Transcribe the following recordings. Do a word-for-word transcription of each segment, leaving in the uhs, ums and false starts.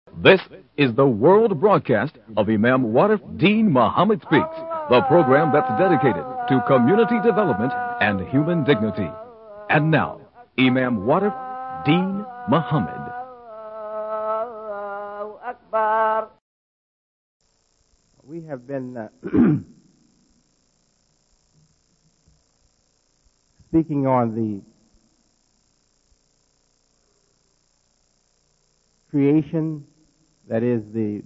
This is the world broadcast of Imam Warif Deen Muhammad Speaks, the program that's dedicated to community development and human dignity. And now, Imam Warif Deen Muhammad. We have been uh, speaking on the creation, that is the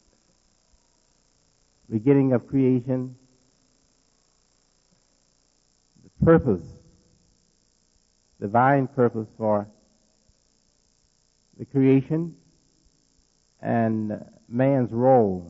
beginning of creation, the purpose, divine purpose for the creation, and man's role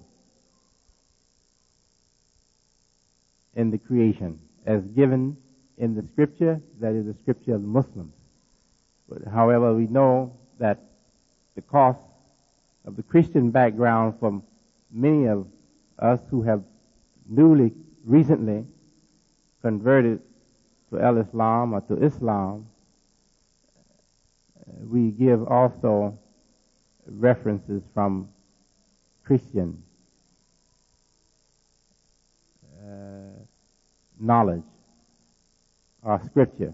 in the creation as given in the scripture, that is the scripture of the Muslims. But however, we know that because of the Christian background from many of us who have newly, recently converted to al-Islam or to Islam, we give also references from Christian uh, knowledge or scripture.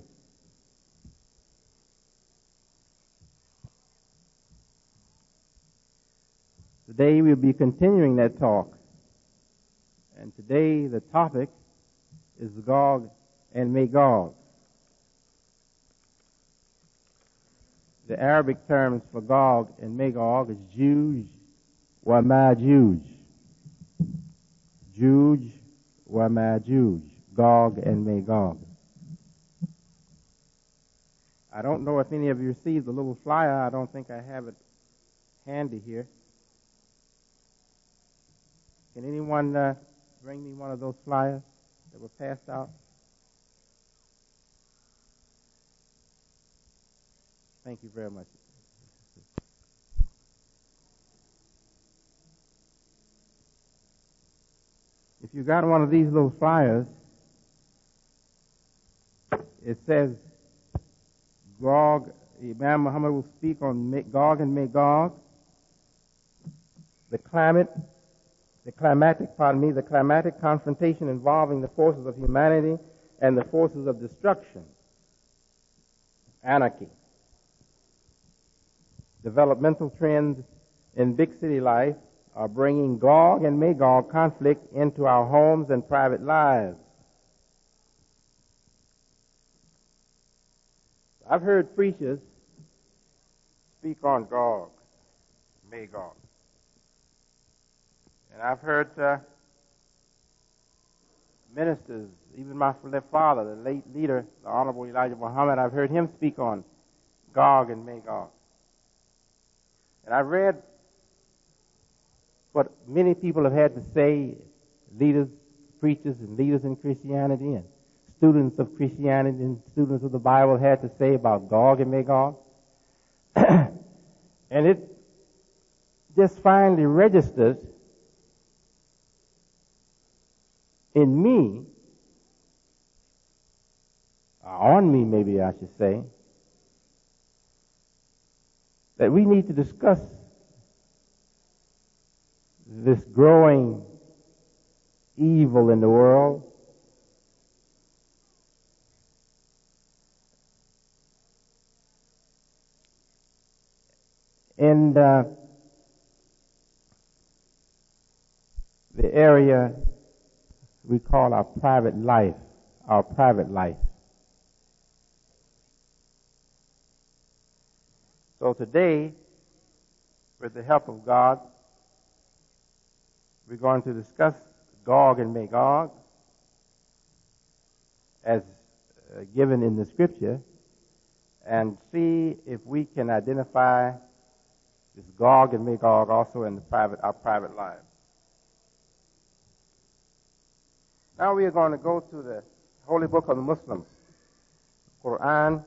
Today we'll be continuing that talk, and today the topic is Gog and Magog. The Arabic terms for Gog and Magog is Juj wa Majuj. Juj wa Majuj, Gog and Magog. I don't know if any of you received the little flyer. I don't think I have it handy here. Can anyone uh, bring me one of those flyers that were passed out? Thank you very much. If you got one of these little flyers, it says Gog, Imam Muhammad will speak on Gog and Magog, the climate, the climatic, pardon me, the climatic confrontation involving the forces of humanity and the forces of destruction, anarchy, developmental trends in big city life are bringing Gog and Magog conflict into our homes and private lives. I've heard preachers speak on Gog, Magog. And I've heard uh, ministers, even my father, the late leader, the Honorable Elijah Muhammad, I've heard him speak on Gog and Magog. And I've read what many people have had to say, leaders, preachers, and leaders in Christianity, and students of Christianity and students of the Bible had to say about Gog and Magog. And it just finally registers in me, or on me maybe I should say, that we need to discuss this growing evil in the world, and uh, the area we call our private life, our private life. So today, with the help of God, we're going to discuss Gog and Magog as uh, given in the scripture and see if we can identify this Gog and Magog also in the private, our private lives. Now we are going to go to the holy book of the Muslims, Quran,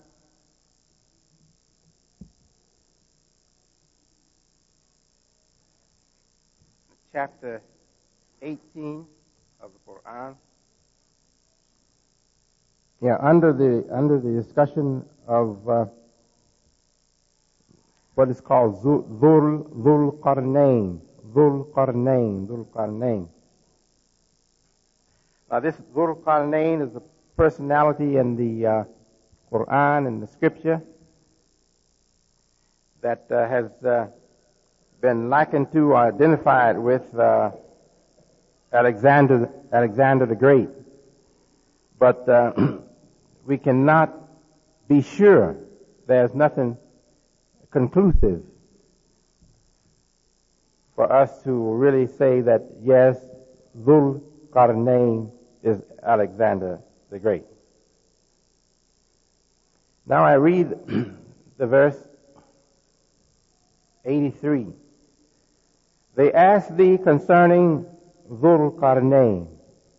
chapter eighteen of the Quran. Yeah, under the under the discussion of uh, what is called Dhul, Dhul Qarnayn, Dhul Qarnayn, Dhul Qarnayn. Now this Dhul Qarnayn is a personality in the uh, Quran and the Scripture that uh, has uh, been likened to or identified with uh, Alexander, Alexander the Great. But uh, we cannot be sure. There's nothing conclusive for us to really say that, yes, Dhul Qarnayn is Alexander the Great. Now I read the verse eighty-three. They asked thee concerning Dhul Qarnayn.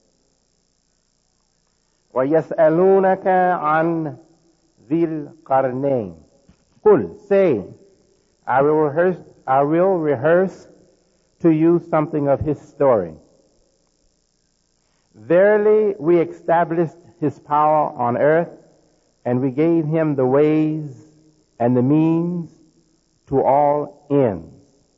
وَيَسْأَلُونَكَ عَنْ ذِي الْقَرْنَيْنِ. Qul, say, I will rehearse, I will rehearse to you something of his story. Verily, we established his power on earth, and we gave him the ways and the means to all ends.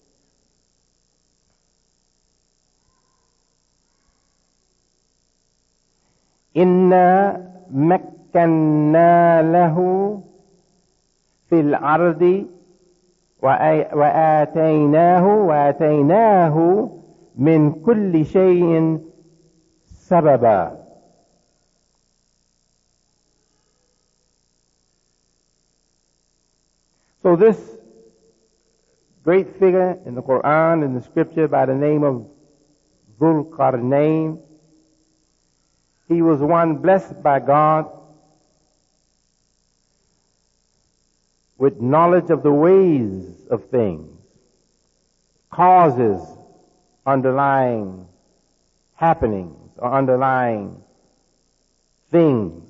Inna makkanna lahu fil ardi wa ataynahu wa ataynahu min kulli shay'in sababa. So this great figure in the Quran and the Scripture by the name of Dhul Qarnayn, he was one blessed by God with knowledge of the ways of things, causes underlying happenings or underlying things.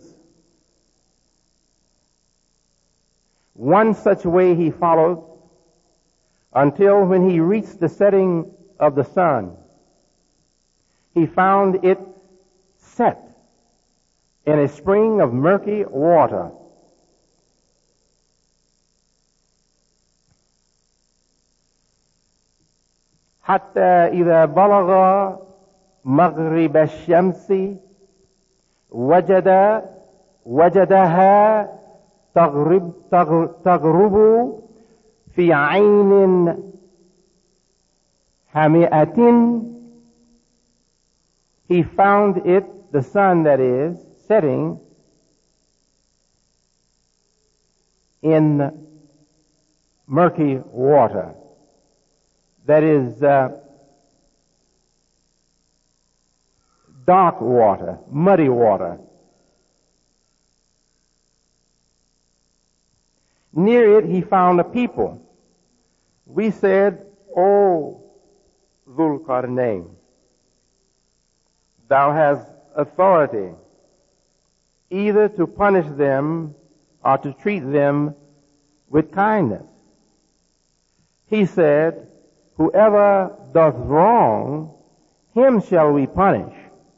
One such way he followed until when he reached the setting of the sun, he found it set in a spring of murky water. حتى إذا بلغ مغرب الشمس وجد وجدها تغرب تغرب في عين حمئة. He found it, the sun that is, setting in murky water. That is uh, dark water, muddy water. Near it he found a people. We said, O Dhul Qarnayn, thou hast authority either to punish them or to treat them with kindness. He said, whoever doth wrong, him shall we punish.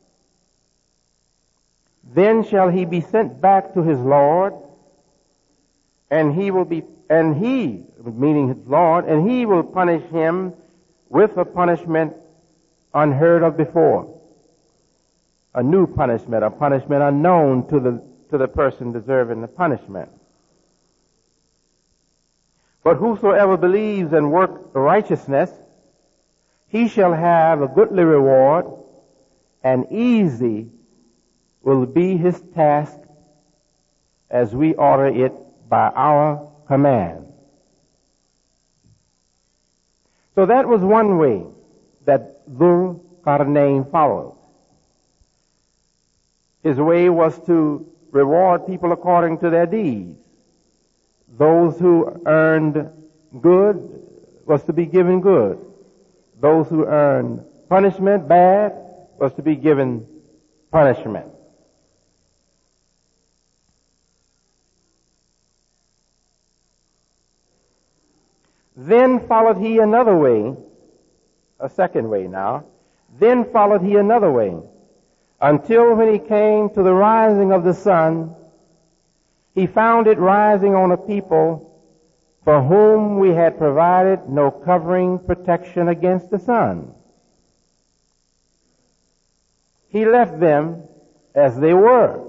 Then shall he be sent back to his Lord, and he will be, and he, meaning his Lord, and he will punish him with a punishment unheard of before. A new punishment, a punishment unknown to the, to the person deserving the punishment. But whosoever believes and works righteousness, he shall have a goodly reward, and easy will be his task as we order it by our command. So that was one way that Dhul Qarnayn followed. His way was to reward people according to their deeds. Those who earned good was to be given good. Those who earned punishment, bad, was to be given punishment. Then followed he another way, a second way now. Then followed he another way, until when he came to the rising of the sun, he found it rising on a people for whom we had provided no covering protection against the sun. He left them as they were.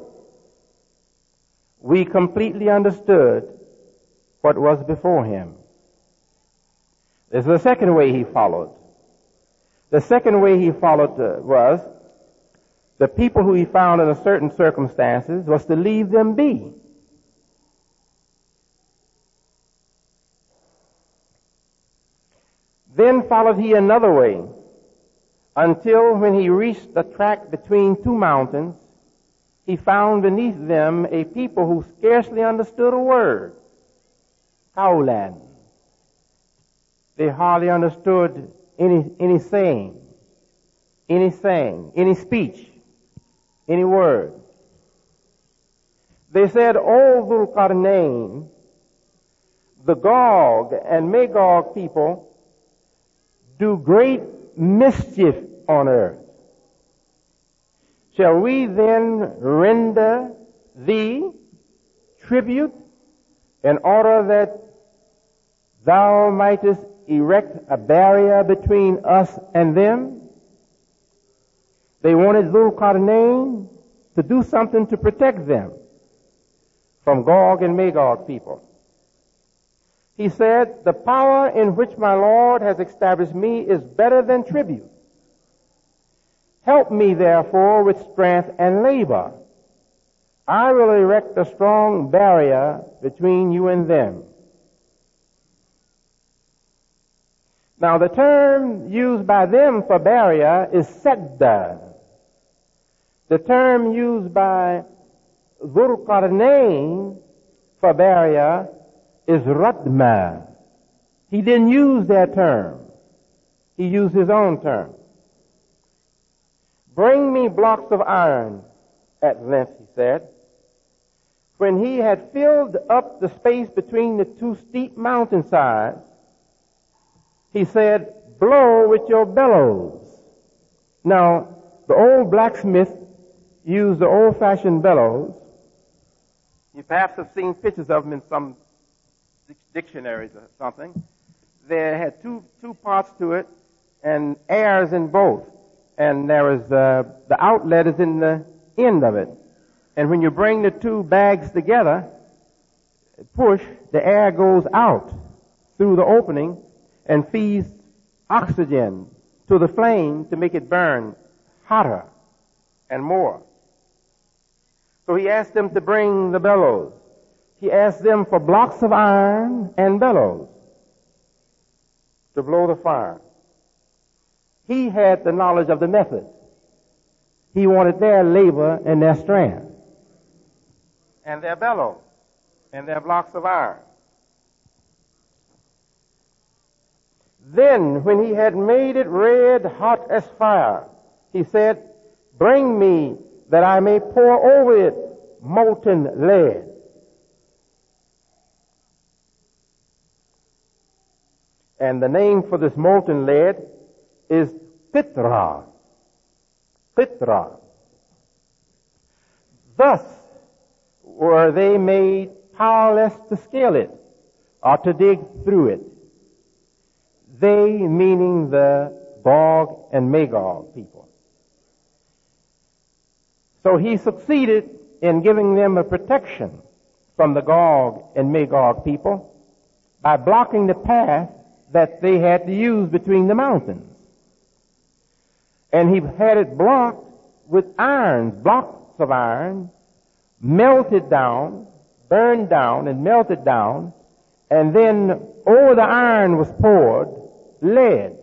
We completely understood what was before him. There's the second way he followed. The second way he followed uh, was the people who he found in a certain circumstances was to leave them be. Then followed he another way, until when he reached the tract between two mountains, he found beneath them a people who scarcely understood a word. Taulan. They hardly understood any, any saying, any saying, any speech, any word. They said, O Dhul-Qarnayn, the Gog and Magog people do great mischief on earth. Shall we then render thee tribute in order that thou mightest erect a barrier between us and them? They wanted Dhul-Qarnayn to do something to protect them from Gog and Magog people. He said, the power in which my Lord has established me is better than tribute. Help me, therefore, with strength and labor. I will erect a strong barrier between you and them. Now, the term used by them for barrier is sedda. The term used by Dhul-Qarnayn for barrier is radma. He didn't use their term. He used his own term. Bring me blocks of iron, at length, he said. When he had filled up the space between the two steep mountainsides, he said, blow with your bellows. Now, the old blacksmith used the old-fashioned bellows. You perhaps have seen pictures of them in some dictionaries or something. They had two two parts to it, and airs in both. And there is uh, the outlet is in the end of it. And when you bring the two bags together, push, the air goes out through the opening and feeds oxygen to the flame to make it burn hotter and more. So he asked them to bring the bellows. He asked them for blocks of iron and bellows to blow the fire. He had the knowledge of the method. He wanted their labor and their strength, and their bellows, and their blocks of iron. Then, when he had made it red hot as fire, he said, bring me that I may pour over it molten lead. And the name for this molten lead is Qitra. Qitra. Thus were they made powerless to scale it or to dig through it. They meaning the Gog and Magog people. So he succeeded in giving them a protection from the Gog and Magog people by blocking the path that they had to use between the mountains. And he had it blocked with irons, blocks of iron, melted down, burned down and melted down, and then over the iron was poured lead.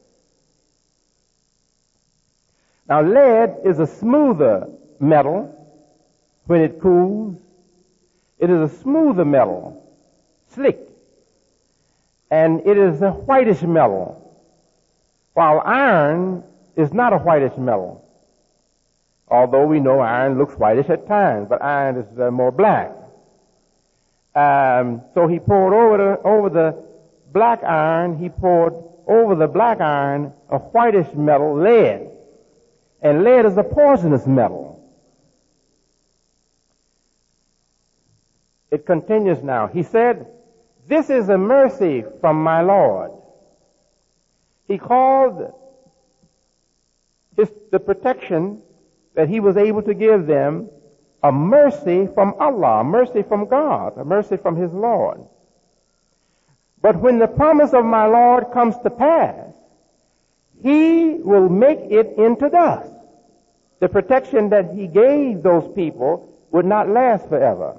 Now lead is a smoother metal when it cools. It is a smoother metal, slick, and it is a whitish metal, while iron is not a whitish metal. Although we know iron looks whitish at times, but iron is uh, more black. Um, so he poured over the, over the black iron, he poured over the black iron a whitish metal, lead. And lead is a poisonous metal. It continues now. He said, This is a mercy from my Lord. He called his, the protection that he was able to give them a mercy from Allah, a mercy from God, a mercy from his Lord. But when the promise of my Lord comes to pass, he will make it into dust. The protection that he gave those people would not last forever.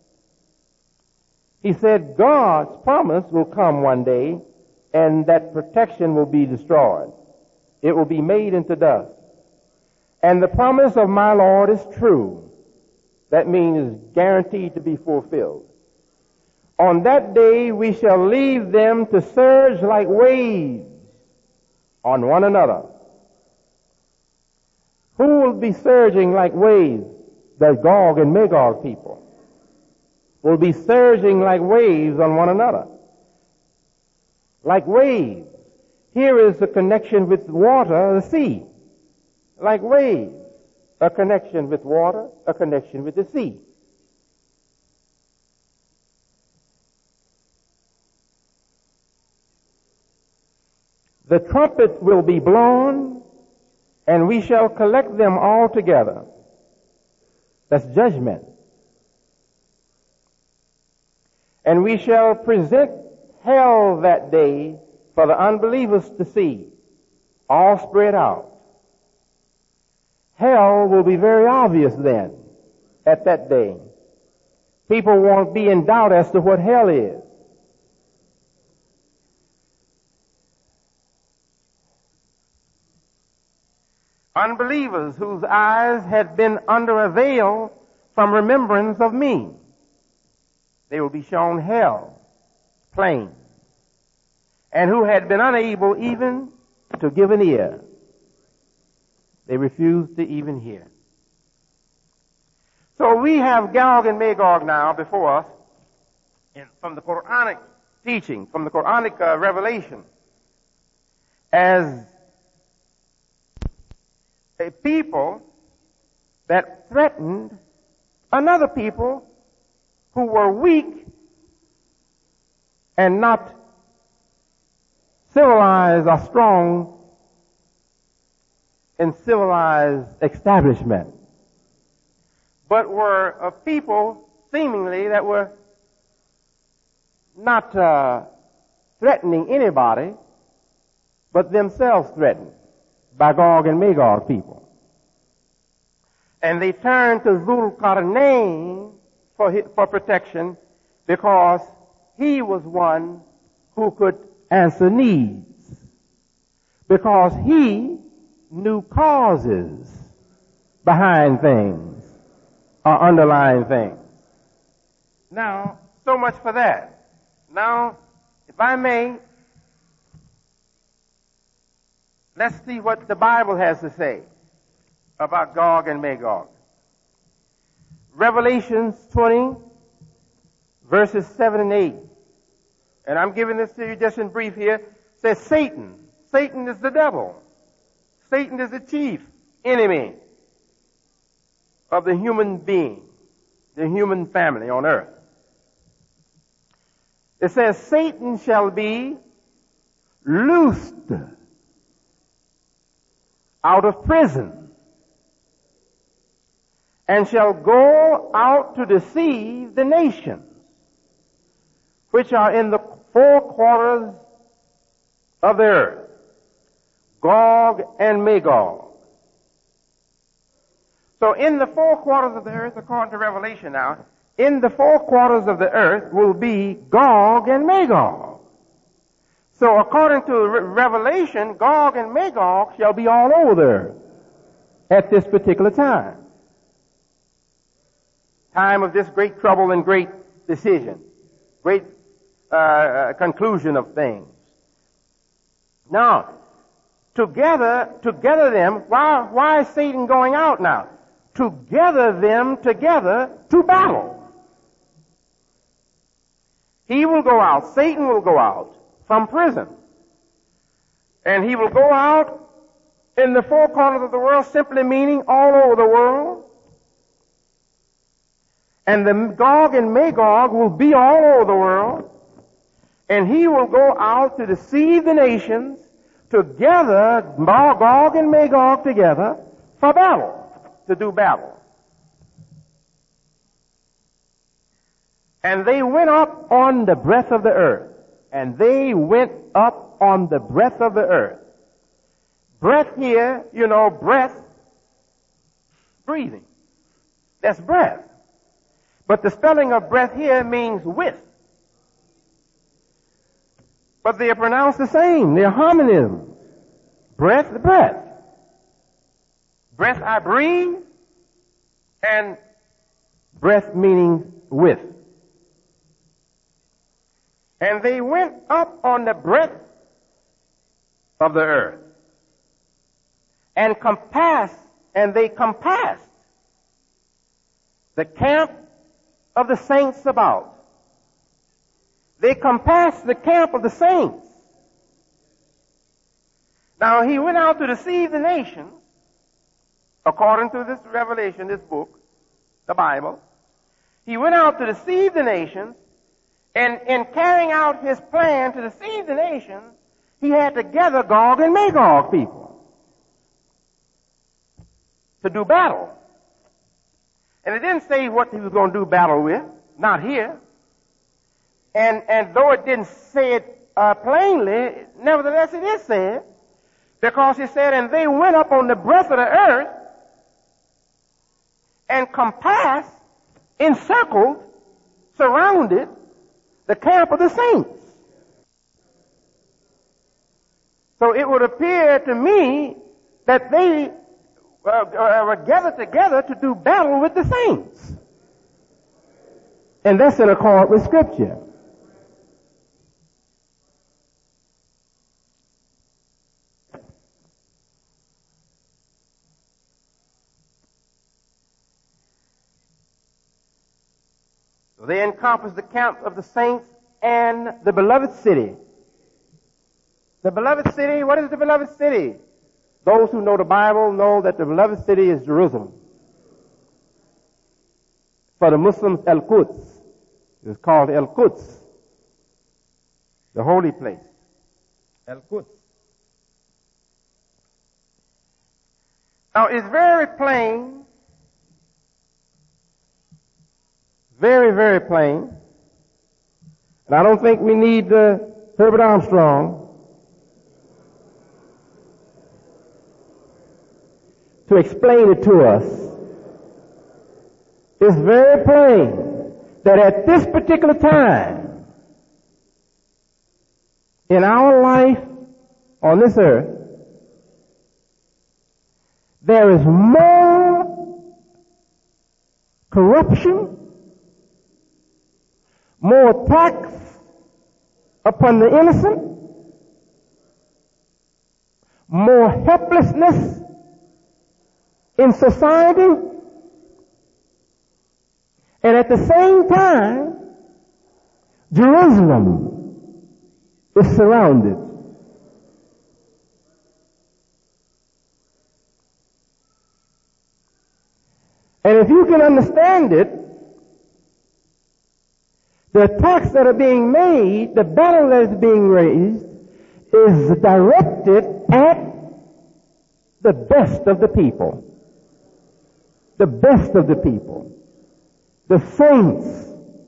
He said God's promise will come one day, and that protection will be destroyed. It will be made into dust. And the promise of my Lord is true. That means it's guaranteed to be fulfilled. On that day we shall leave them to surge like waves on one another. Who will be surging like waves? The Gog and Magog people will be surging like waves on one another. Like waves. Here is the connection with water, the sea. Like waves. A connection with water, a connection with the sea. The trumpet will be blown, and we shall collect them all together. That's judgment. And we shall present hell that day for the unbelievers to see, all spread out. Hell will be very obvious then, at that day. People won't be in doubt as to what hell is. Unbelievers whose eyes had been under a veil from remembrance of me, they will be shown hell, plain, and who had been unable even to give an ear. They refused to even hear. So we have Gog and Magog now before us in, from the Quranic teaching, from the Quranic uh, revelation, as a people that threatened another people who were weak and not civilized or strong in civilized establishment, but were a people seemingly that were not uh, threatening anybody, but themselves threatened by Gog and Magog people. And they turned to Zulqarnain for, his, for protection because he was one who could answer needs, because he knew causes behind things or underlying things. Now, so much for that. Now, if I may, let's see what the Bible has to say about Gog and Magog. Revelations twenty, verses seven and eight. And I'm giving this to you just in brief here. Says Satan. Satan is the devil. Satan is the chief enemy of the human being, the human family on earth. It says, Satan shall be loosed out of prison and shall go out to deceive the nations which are in the four quarters of the earth. Gog and Magog. So in the four quarters of the earth, according to Revelation now, in the four quarters of the earth will be Gog and Magog. So according to Re- Revelation, Gog and Magog shall be all over the earth at this particular time. Time of this great trouble and great decision. Great uh, conclusion of things. Now, together, together them, why, why is Satan going out now? To gather them together to battle. He will go out, Satan will go out from prison. And he will go out in the four corners of the world, simply meaning all over the world. And the Gog and Magog will be all over the world. And he will go out to deceive the nations, to gather Gog and Magog together for battle, to do battle. And they went up on the breadth of the earth. And they went up on the breadth of the earth. Breath here, you know, breath, breathing. That's breath. But the spelling of breath here means with. But they are pronounced the same. They're homonyms. Breath, breath. Breath I breathe, and breath meaning with. And they went up on the breadth of the earth and compassed, and they compassed the camp of the saints about. They compassed the camp of the saints. Now he went out to deceive the nations, according to this revelation, this book, the Bible. He went out to deceive the nations, and in carrying out his plan to deceive the nations, he had to gather Gog and Magog people to do battle. And it didn't say what he was going to do battle with, not here. And, and though it didn't say it uh, plainly, nevertheless it is said, because he said, and they went up on the breadth of the earth and compassed, encircled, surrounded the camp of the saints. So it would appear to me that they uh, uh, were gathered together to do battle with the saints. And that's in accord with Scripture. So they encompassed the camp of the saints and the beloved city. The beloved city, what is the beloved city? Those who know the Bible know that the beloved city is Jerusalem. For the Muslims, Al-Quds. It's called Al-Quds, the holy place. Al-Quds. Now it's very plain, very, very plain, and I don't think we need uh, Herbert Armstrong to explain it to us. It's very plain that at this particular time in our life on this earth, there is more corruption, more tax upon the innocent, more helplessness in society, and at the same time, Jerusalem is surrounded. And if you can understand it, the attacks that are being made, the battle that is being raised, is directed at the best of the people. The best of the people. The saints.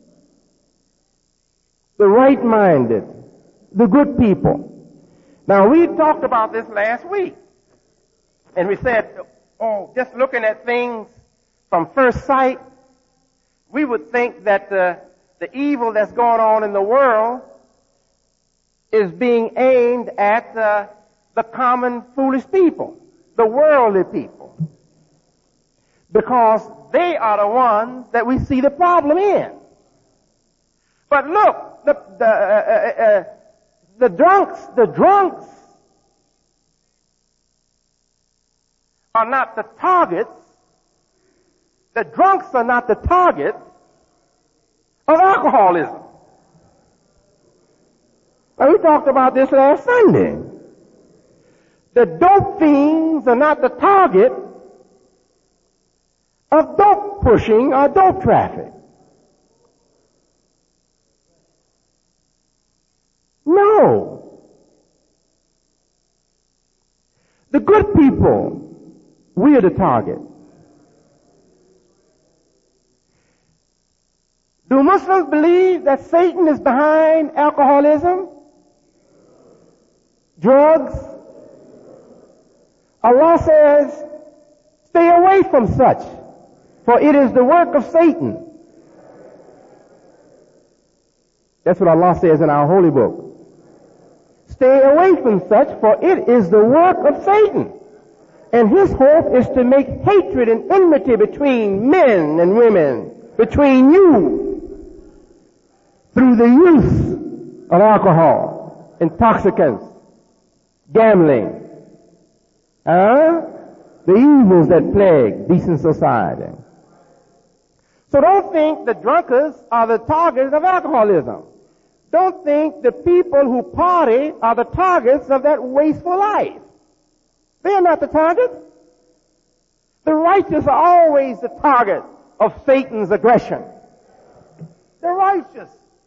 The right-minded. The good people. Now, we talked about this last week. And we said, oh, just looking at things from first sight, we would think that the The evil that's going on in the world is being aimed at uh, the common foolish people, the worldly people, because they are the ones that we see the problem in. But look, the the, uh, uh, uh, the drunks, the drunks are not the targets. The drunks are not the target of alcoholism. Now, we talked about this last Sunday. The dope fiends are not the target of dope pushing or dope traffic. No. The good people, we're the target. Do Muslims believe that Satan is behind alcoholism, drugs? Allah says, stay away from such, for it is the work of Satan. That's what Allah says in our holy book. Stay away from such, for it is the work of Satan. And his hope is to make hatred and enmity between men and women, between you, through the use of alcohol, intoxicants, gambling, uh, the evils that plague decent society. So don't think the drunkards are the targets of alcoholism. Don't think the people who party are the targets of that wasteful life. They are not the targets. The righteous are always the target of Satan's aggression. The righteous.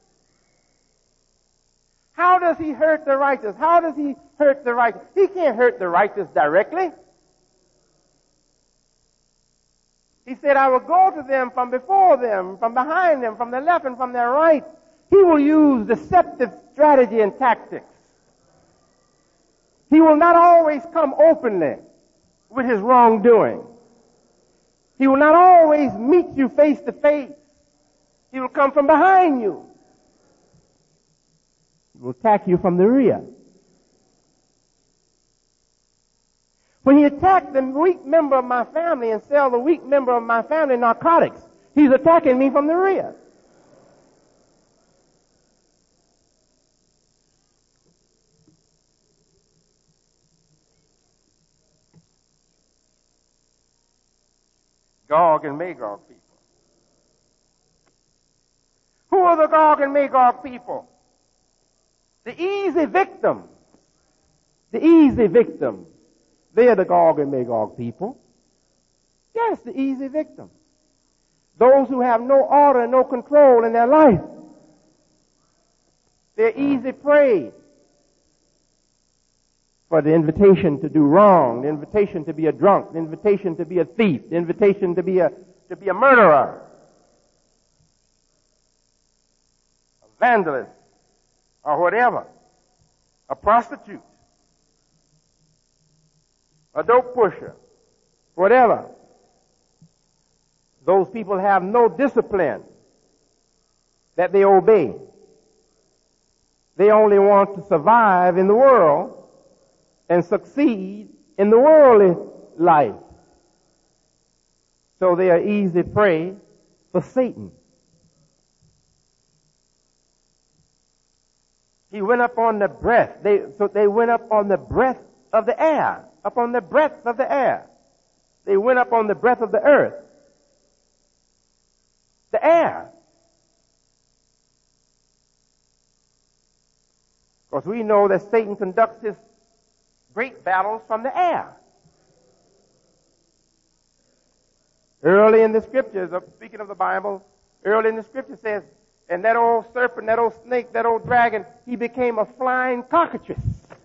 How does he hurt the righteous? How does he hurt the righteous? He can't hurt the righteous directly. He said, I will go to them from before them, from behind them, from the left and from their right. He will use deceptive strategy and tactics. He will not always come openly with his wrongdoing. He will not always meet you face to face. He will come from behind you. He will attack you from the rear. When he attacked the weak member of my family and sell the weak member of my family narcotics, he's attacking me from the rear. Gog and Magog people. Who are the Gog and Magog people? The easy victims. The easy victims. They are the Gog and Magog people. Yes, the easy victims. Those who have no order and no control in their life. They're easy prey for the invitation to do wrong, the invitation to be a drunk, the invitation to be a thief, the invitation to be a, to be a murderer, a vandalist, or whatever, a prostitute, a dope pusher, whatever. Those people have no discipline that they obey. They only want to survive in the world and succeed in the worldly life. So they are easy prey for Satan. He went up on the breath. They, so they went up on the breath of the air. Up on the breadth of the air. They went up on the breadth of the earth. The air. Because we know that Satan conducts his great battles from the air. Early in the scriptures, speaking of the Bible, early in the scripture says, and that old serpent, that old snake, that old dragon, he became a flying cockatrice.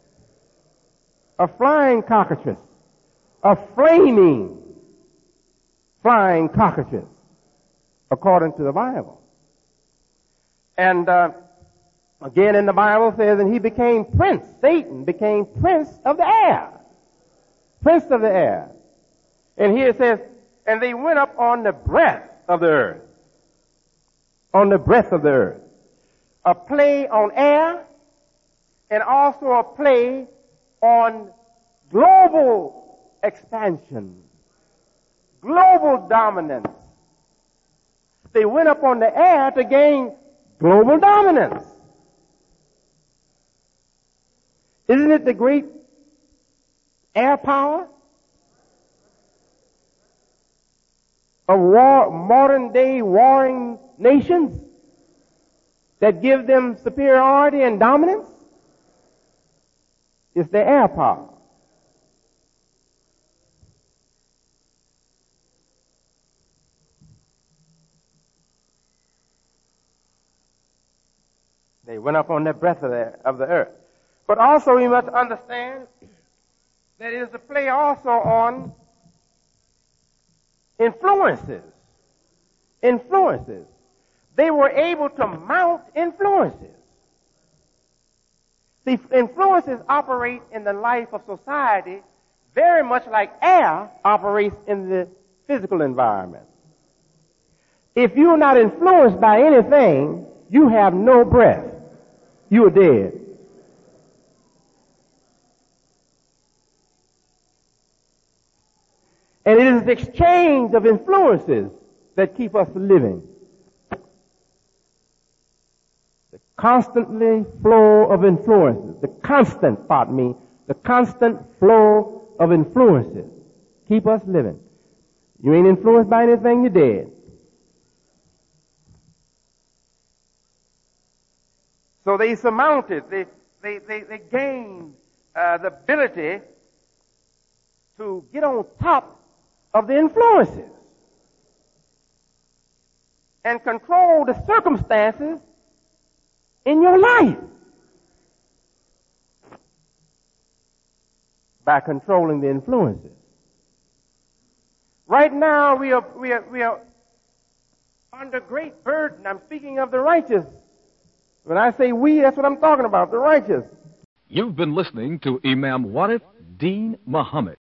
A flying cockatrice. A flaming flying cockatrice, according to the Bible. And uh, again in the Bible says, and he became prince. Satan became prince of the air. Prince of the air. And here it says, and they went up on the breadth of the earth. On the breadth of the earth. A play on air, and also a play on global expansion. Global dominance. They went up on the air to gain global dominance. Isn't it the great air power of war, modern day warring nations that give them superiority and dominance? It's the air power. They went up on the breadth of the, of the earth. But also we must understand that it is a play also on influences. Influences. They were able to mount influences. The influences operate in the life of society very much like air operates in the physical environment. If you're not influenced by anything, you have no breath. You are dead. And it is the exchange of influences that keep us living. The constantly flow of influences, the constant, pardon me, the constant flow of influences keep us living. You ain't influenced by anything, you're dead. So they surmounted, they, they, they, they gained uh, the ability to get on top of the influences and control the circumstances in your life by controlling the influences. Right now we are, we are, we are under great burden. I'm speaking of the righteous. When I say we, that's what I'm talking about, the righteous. You've been listening to Imam Warith Deen Muhammad.